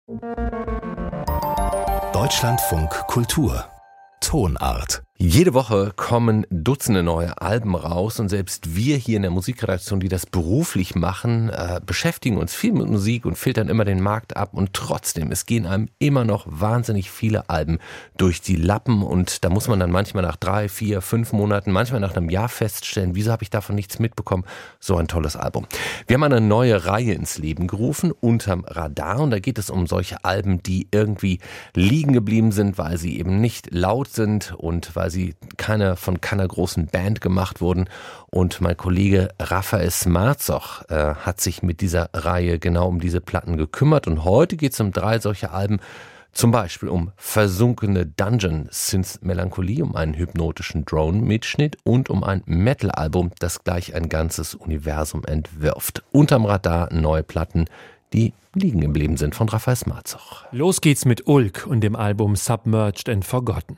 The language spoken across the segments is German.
Deutschlandfunk Kultur Tonart. Jede Woche kommen Dutzende neue Alben raus und selbst wir hier in der Musikredaktion, die das beruflich machen, beschäftigen uns viel mit Musik und filtern immer den Markt ab und trotzdem, es gehen einem immer noch wahnsinnig viele Alben durch die Lappen und da muss man dann manchmal nach 3, 4, 5 Monaten, manchmal nach einem Jahr feststellen, wieso habe ich davon nichts mitbekommen? So ein tolles Album. Wir haben eine neue Reihe ins Leben gerufen, Unterm Radar, und da geht es um solche Alben, die irgendwie liegen geblieben sind, weil sie eben nicht laut sind und weil sie von keiner großen Band gemacht wurden. Und mein Kollege Raphael Smarzoch hat sich mit dieser Reihe genau um diese Platten gekümmert. Und heute geht es um 3 solche Alben, zum Beispiel um versunkene Dungeon-Synth-Melancholie, um einen hypnotischen Drone-Mitschnitt und um ein Metal-Album, das gleich ein ganzes Universum entwirft. Unterm Radar neue Platten, die liegen geblieben sind, von Raphael Smarzoch. Los geht's mit Ulk und dem Album Submerged and Forgotten.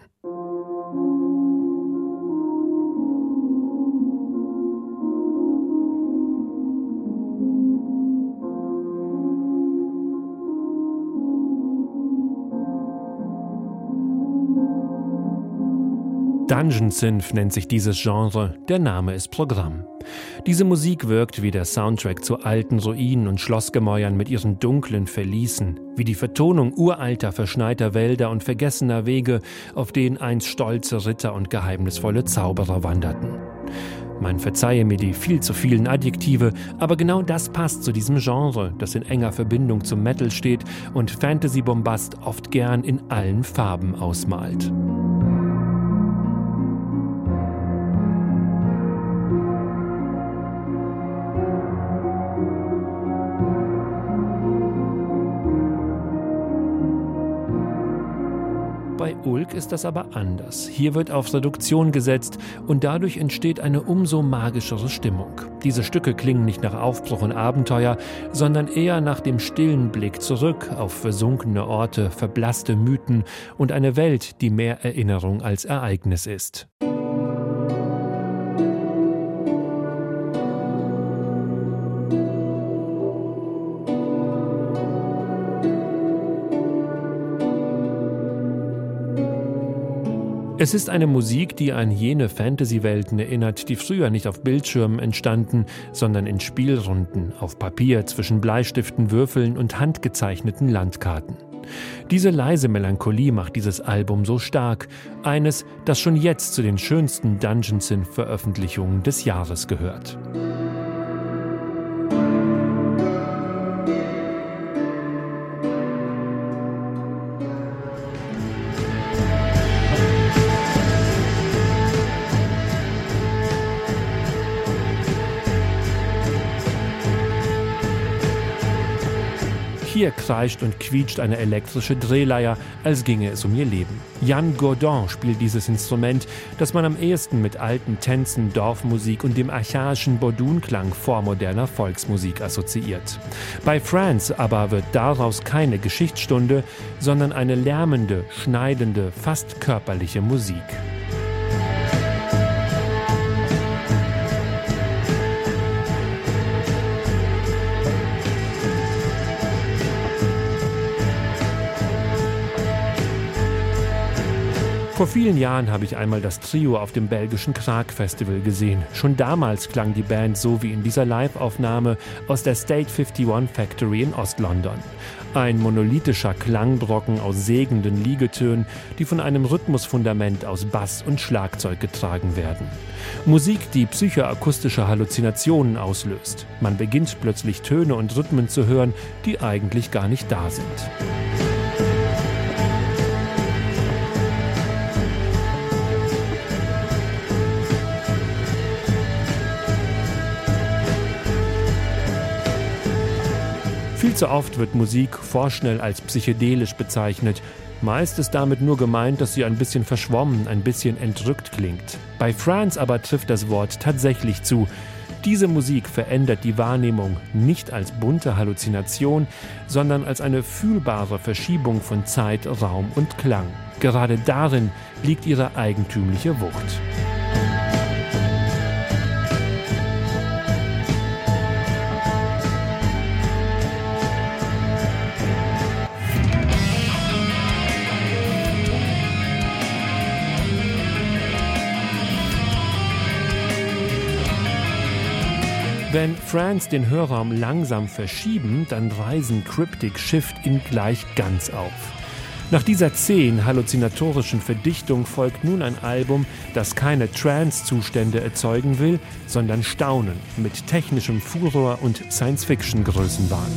Dungeon Synth nennt sich dieses Genre, der Name ist Programm. Diese Musik wirkt wie der Soundtrack zu alten Ruinen und Schlossgemäuern mit ihren dunklen Verließen, wie die Vertonung uralter, verschneiter Wälder und vergessener Wege, auf denen einst stolze Ritter und geheimnisvolle Zauberer wanderten. Man verzeihe mir die viel zu vielen Adjektive, aber genau das passt zu diesem Genre, das in enger Verbindung zum Metal steht und Fantasy-Bombast oft gern in allen Farben ausmalt. Bei Ulk ist das aber anders. Hier wird auf Reduktion gesetzt und dadurch entsteht eine umso magischere Stimmung. Diese Stücke klingen nicht nach Aufbruch und Abenteuer, sondern eher nach dem stillen Blick zurück auf versunkene Orte, verblasste Mythen und eine Welt, die mehr Erinnerung als Ereignis ist. Es ist eine Musik, die an jene Fantasy-Welten erinnert, die früher nicht auf Bildschirmen entstanden, sondern in Spielrunden, auf Papier zwischen Bleistiften, Würfeln und handgezeichneten Landkarten. Diese leise Melancholie macht dieses Album so stark, eines, das schon jetzt zu den schönsten Dungeon-Synth-Veröffentlichungen des Jahres gehört. Hier kreischt und quietscht eine elektrische Drehleier, als ginge es um ihr Leben. Jan Gourdon spielt dieses Instrument, das man am ehesten mit alten Tänzen, Dorfmusik und dem archaischen Bordunklang vormoderner Volksmusik assoziiert. Bei France aber wird daraus keine Geschichtsstunde, sondern eine lärmende, schneidende, fast körperliche Musik. Vor vielen Jahren habe ich einmal das Trio auf dem belgischen Kraak-Festival gesehen. Schon damals klang die Band so wie in dieser Live-Aufnahme aus der State 51 Factory in Ost-London. Ein monolithischer Klangbrocken aus sägenden Liegetönen, die von einem Rhythmusfundament aus Bass und Schlagzeug getragen werden. Musik, die psychoakustische Halluzinationen auslöst. Man beginnt plötzlich Töne und Rhythmen zu hören, die eigentlich gar nicht da sind. Viel zu oft wird Musik vorschnell als psychedelisch bezeichnet. Meist ist damit nur gemeint, dass sie ein bisschen verschwommen, ein bisschen entrückt klingt. Bei France aber trifft das Wort tatsächlich zu. Diese Musik verändert die Wahrnehmung nicht als bunte Halluzination, sondern als eine fühlbare Verschiebung von Zeit, Raum und Klang. Gerade darin liegt ihre eigentümliche Wucht. Wenn Franz den Hörraum langsam verschieben, dann weisen Cryptic Shift ihn gleich ganz auf. Nach dieser zähen, halluzinatorischen Verdichtung folgt nun ein Album, das keine Trance-Zustände erzeugen will, sondern Staunen mit technischem Furor und Science-Fiction-Größenwahn.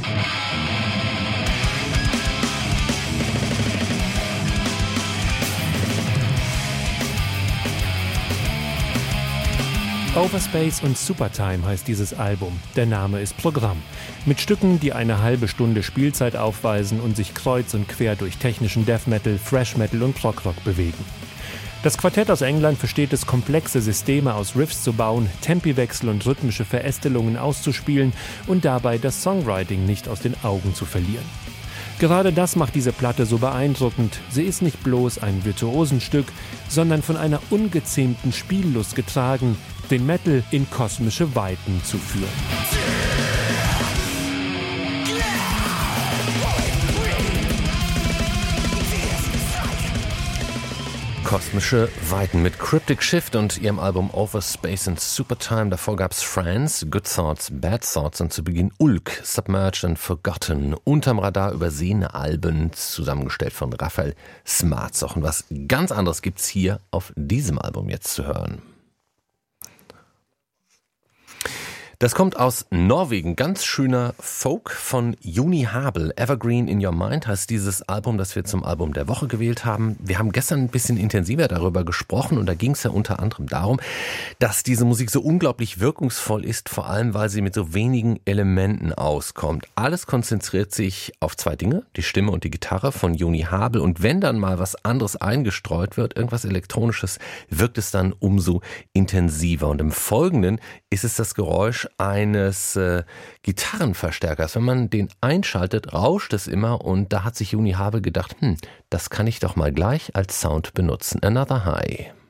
Overspace und Supertime heißt dieses Album. Der Name ist Programm. Mit Stücken, die eine halbe Stunde Spielzeit aufweisen und sich kreuz und quer durch technischen Death Metal, Thrash Metal und Prog-Rock bewegen. Das Quartett aus England versteht es, komplexe Systeme aus Riffs zu bauen, Tempiwechsel und rhythmische Verästelungen auszuspielen und dabei das Songwriting nicht aus den Augen zu verlieren. Gerade das macht diese Platte so beeindruckend. Sie ist nicht bloß ein Virtuosenstück, sondern von einer ungezähmten Spiellust getragen, den Metal in kosmische Weiten zu führen. Kosmische Weiten mit Cryptic Shift und ihrem Album Overspace and Supertime. Davor gab's Franz, Good Thoughts, Bad Thoughts und zu Beginn Ulk, Submerged and Forgotten. Unterm Radar übersehene Alben, zusammengestellt von Raphael Smartsoch. Und was ganz anderes gibt's hier auf diesem Album jetzt zu hören. Das kommt aus Norwegen, ganz schöner Folk von Juni Habel. Evergreen in Your Mind heißt dieses Album, das wir zum Album der Woche gewählt haben. Wir haben gestern ein bisschen intensiver darüber gesprochen und da ging es ja unter anderem darum, dass diese Musik so unglaublich wirkungsvoll ist, vor allem weil sie mit so wenigen Elementen auskommt. Alles konzentriert sich auf zwei Dinge, die Stimme und die Gitarre von Juni Habel, und wenn dann mal was anderes eingestreut wird, irgendwas Elektronisches, wirkt es dann umso intensiver. Und im Folgenden ist es das Geräusch eines Gitarrenverstärkers. Wenn man den einschaltet, rauscht es immer, und da hat sich Juni Habel gedacht, das kann ich doch mal gleich als Sound benutzen. Another High.